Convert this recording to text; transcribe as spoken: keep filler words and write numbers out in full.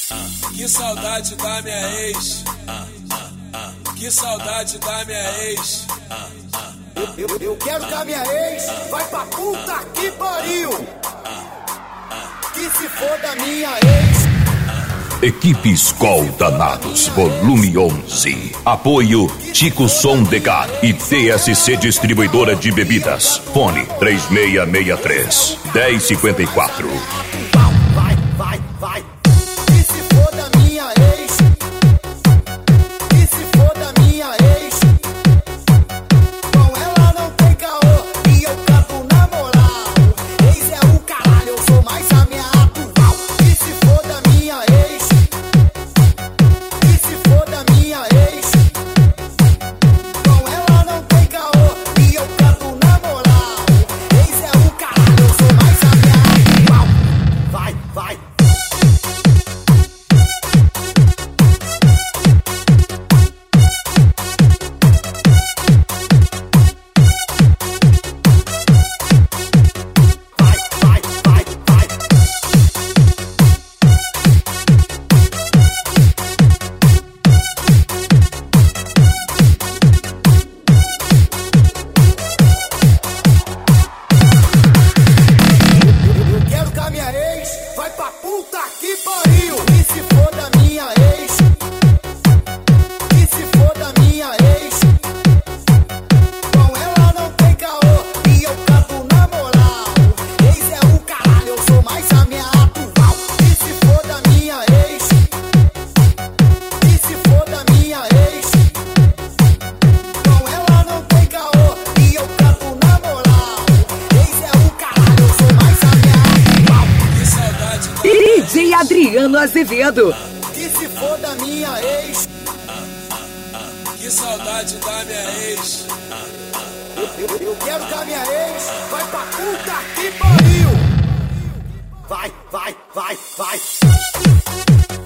Que saudade da minha ex. Que saudade da minha ex. Eu, eu, eu quero que a minha ex vai pra puta que pariu. Que se for da minha ex. Equipe Skol Danados, volume onze. Apoio Tico Som Decar e T S C Distribuidora de Bebidas. Fone três seis seis três, um zero cinco quatro. Vai, vai, vai. Que se for da minha ex. Que se for da minha ex. Com ela não tem caô e eu canto na moral. Ex é o caralho, eu sou mais a minha atual. Que se for da minha ex. Que se for da minha ex. Com ela não tem caô e eu canto na moral. Ex é o caralho, eu sou mais a minha atual. Vai, vai. Vai pra puta que pariu. E se for da minha ex. E se for da minha ex. Com ela não tem caô e eu canto na moral. Ex é o caralho, eu sou mais a minha atual. E se for da minha ex. E se for da minha ex. Com ela não tem caô e eu canto na moral. Ex é o caralho, eu sou mais a minha atual. D J Adriano Azevedo. Que se for da minha ex. Que saudade da minha ex. Eu, eu, eu quero que a minha ex vai pra puta que pariu. Vai, vai, vai, vai.